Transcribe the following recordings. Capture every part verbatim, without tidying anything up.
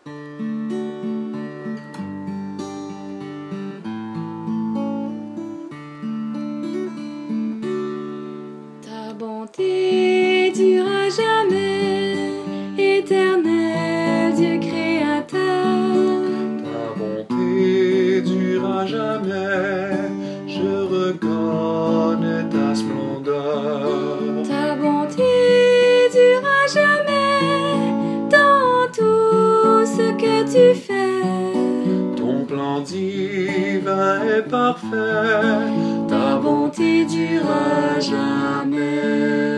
Ta bonté dure à jamais, éternel Dieu créateur. Ta bonté dure à jamais, je reconnais ta splendeur. Ta bonté dure à jamais, dans tout ce que tu fais. Ton plan divin est parfait, Ta bonté dure à jamais.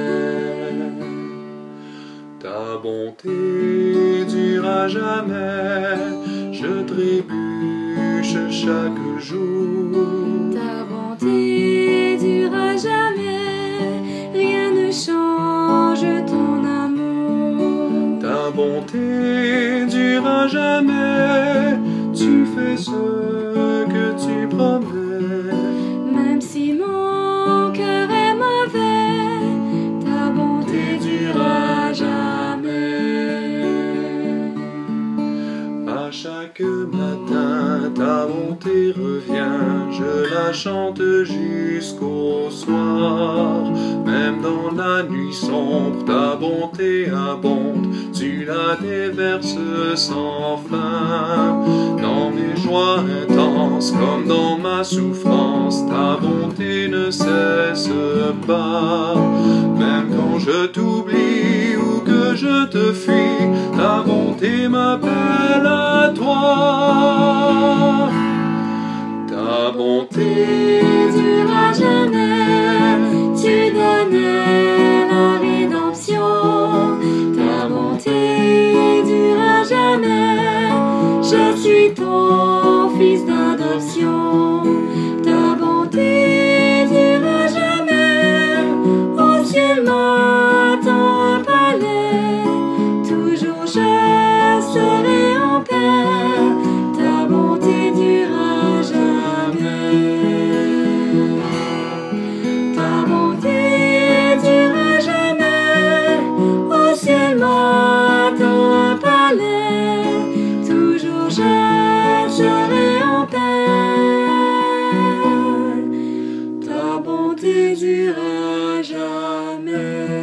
Ta bonté dure à jamais, je trébuche chaque jour. Ta bonté dure à jamais, rien ne change ton amour. Ta bonté dure à jamais, tu fais ce que tu promets. Même si mon cœur est mauvais, ta bonté dure à jamais. À chaque matin, ta bonté revient, je la chante jusqu'au soir. Même dans la nuit sombre, ta bonté abonde, tu la déverses sans fin. Dans mes joies intenses, comme dans ma souffrance, ta bonté ne cesse pas. Même quand je t'oublie ou que je te fuis, ta bonté m'appelle à toi. Ta bonté dure à jamais, tu donnais la rédemption. Ta bonté dure à jamais, je suis ton fils d'adoption. Ta bonté dure à jamais, au ciel m'attend un palais, toujours je serai en paix. Ta bonté dure à jamais. Ta bonté dure à jamais, au ciel m'attend un palais, toujours je serai en paix. Ta bonté dure à jamais.